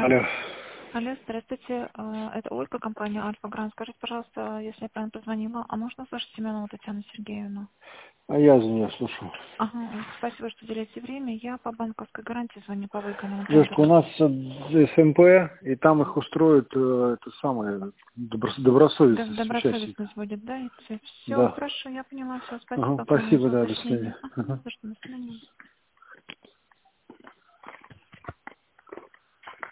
Алло. Алло, здравствуйте. Это Ольга, компания Альфа-Гранд. Скажите, пожалуйста, если я правильно позвонила, а можно услышать Семенову Татьяну Сергеевну? А я за нее слушаю. Ага, спасибо, что уделяете время. Я по банковской гарантии звоню по выигранному Девушка, у тендеру. нас СМП, и там их устроит это самое добросовестность Добросовестность участника. будет, да? Все, Да. хорошо, я поняла. Все, Ага, спасибо огромное спасибо, за да, до уточнение. свидания. Ага, Ага. за что, до свидания.